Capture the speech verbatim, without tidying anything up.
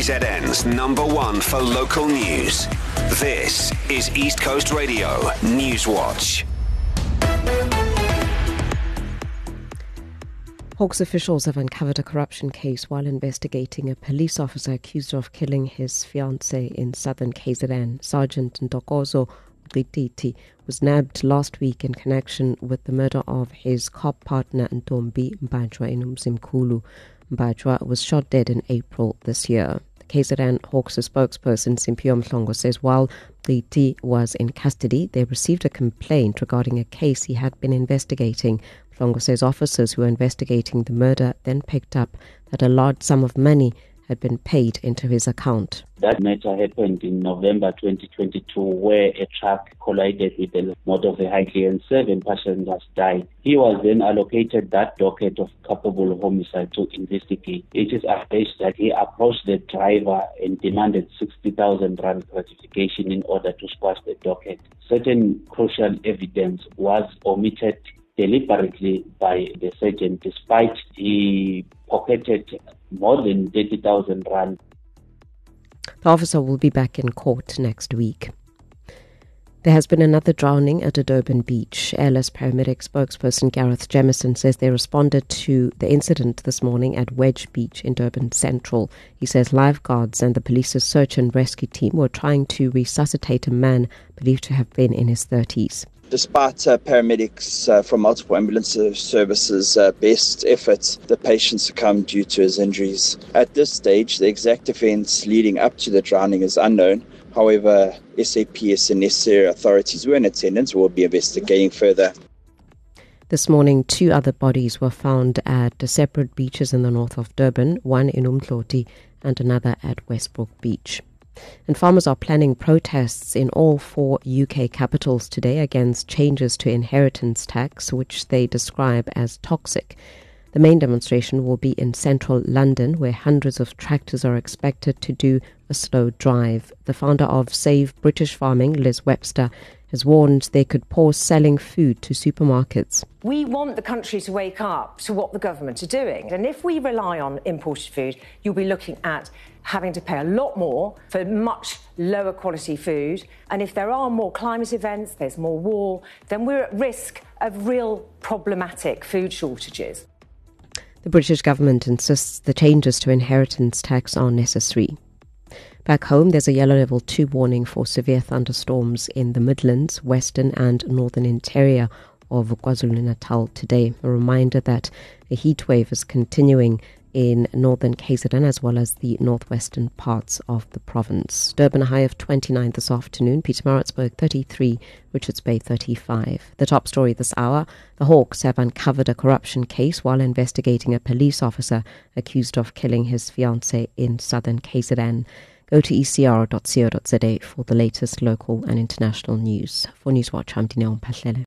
K Z N's number one for local news. This is East Coast Radio News Watch. Hawks officials have uncovered a corruption case while investigating a police officer accused of killing his fiancée in southern K Z N. Sergeant Ntokozo Mqititi was nabbed last week in connection with the murder of his cop partner Ntombi Mbajwa in Mzimkhulu. Mbajwa was shot dead in April this year. The K Z N Hawks spokesperson Simphiwe Mhlongo says while Mqiti was in custody, they received a complaint regarding a case he had been investigating. Mhlongo says officers who were investigating the murder then picked up that a large sum of money had been paid into his account. That matter happened in November twenty twenty-two, where a truck collided with a motor vehicle and seven passengers died. He was then allocated that docket of culpable homicide to investigate. It is alleged that he approached the driver and demanded sixty thousand rand gratification in order to squash the docket. Certain crucial evidence was omitted deliberately by the sergeant, despite he pocketed more than thirty thousand rand. The officer will be back in court next week. There has been another drowning at a Durban beach. Airless paramedic spokesperson Gareth Jemison says they responded to the incident this morning at Wedge Beach in Durban Central. He says lifeguards and the police's search and rescue team were trying to resuscitate a man believed to have been in his thirties. Despite uh, paramedics uh, from multiple ambulance services' uh, best efforts, the patient succumbed due to his injuries. At this stage, the exact events leading up to the drowning is unknown. However, S A P S and necessary authorities were in attendance and will be investigating further. This morning, two other bodies were found at separate beaches in the north of Durban, one in Umdloti and another at Westbrook Beach. And farmers are planning protests in all four U K capitals today against changes to inheritance tax, which they describe as toxic. The main demonstration will be in central London, where hundreds of tractors are expected to do a slow drive. The founder of Save British Farming, Liz Webster, has warned they could pause selling food to supermarkets. We want the country to wake up to what the government are doing. And if we rely on imported food, you'll be looking at having to pay a lot more for much lower quality food. And if there are more climate events, there's more war, then we're at risk of real problematic food shortages. The British government insists the changes to inheritance tax are necessary. Back home, there's a yellow level two warning for severe thunderstorms in the Midlands, Western and Northern interior of KwaZulu-Natal today. A reminder that a heat wave is continuing in northern K Z N as well as the northwestern parts of the province. Durban a high of twenty-nine this afternoon, Pietermaritzburg thirty-three, Richards Bay thirty-five. The top story this hour, the Hawks have uncovered a corruption case while investigating a police officer accused of killing his fiancée in southern K Z N. Go to e c r dot co dot za for the latest local and international news. For Newswatch, I'm Dineo Mpahlele.